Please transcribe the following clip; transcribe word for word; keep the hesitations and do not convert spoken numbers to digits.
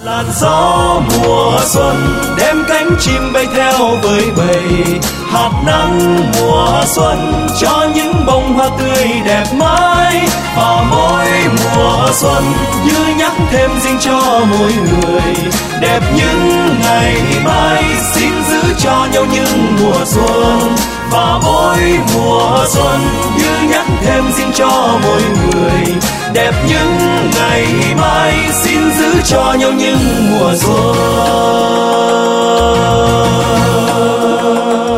Làn gió mùa xuân đem cánh chim bay theo với bầy, hạt nắng mùa xuân cho những bông hoa tươi đẹp mãi. Và mỗi mùa xuân như nhắc thêm dinh cho mỗi người, đẹp những ngày mai xin giữ cho nhau những mùa xuân. Và mỗi mùa xuân như nhắc thêm dinh cho mỗi người, đẹp những ngày mai xin giữ cho nhau những mùa xuân.